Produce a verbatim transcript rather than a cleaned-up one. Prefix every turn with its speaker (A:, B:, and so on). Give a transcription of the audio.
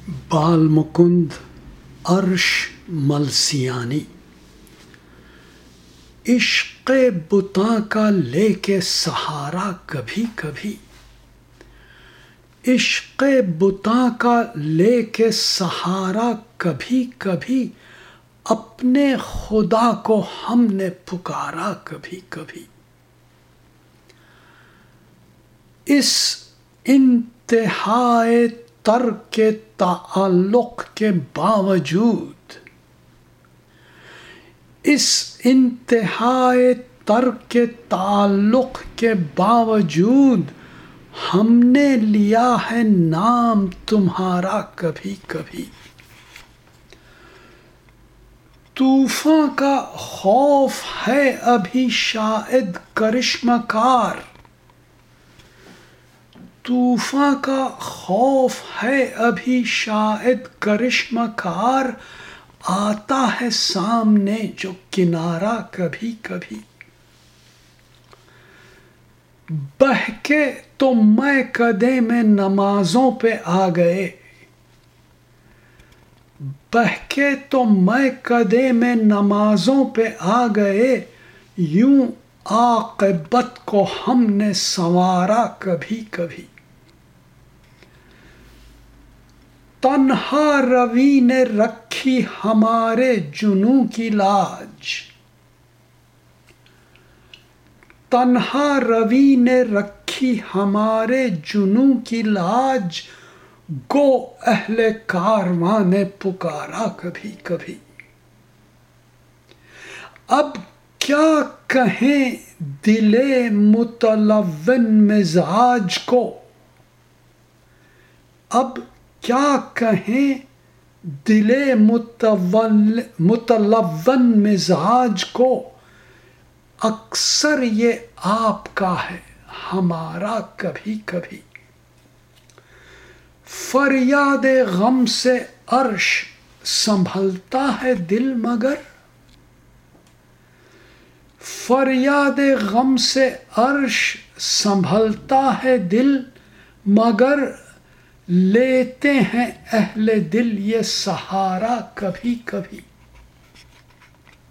A: بال مکند عرش ملسیانی، عشق بتاں کا لے کے سہارا کبھی کبھی، عشق بتاں کا لے کے سہارا کبھی کبھی، اپنے خدا کو ہم نے پکارا کبھی کبھی۔ اس انتہائے ترک تعلق کے باوجود، اس انتہائے ترک تعلق کے باوجود ہم نے لیا ہے نام تمہارا کبھی کبھی۔ طوفاں کا خوف ہے ابھی شاید کرشمہ کار، طوفاں کا خوف ہے ابھی شاید کرشمہ کار، آتا ہے سامنے جو کنارہ کبھی کبھی۔ بہکے تو میں کدے میں نمازوں پہ آ گئے، بہکے تو میں کدے میں نمازوں پہ آ گئے، یوں عاقبت کو ہم نے سنوارا کبھی کبھی۔ تنہا روی نے رکھی ہمارے جنوں کی لاج، تنہا روی نے رکھی ہمارے جنوں کی لاج، گو اہل کارواں نے پکارا کبھی کبھی۔ اب کیا کہیں دل متلون مزاج کو، اب کیا کہیں دل متلون مزاج کو، اکثر یہ آپ کا ہے ہمارا کبھی کبھی۔ فریاد غم سے عرش سنبھلتا ہے دل مگر، فریاد غم سے عرش سنبھلتا ہے دل مگر، لیتے ہیں اہل دل یہ سہارا کبھی کبھی۔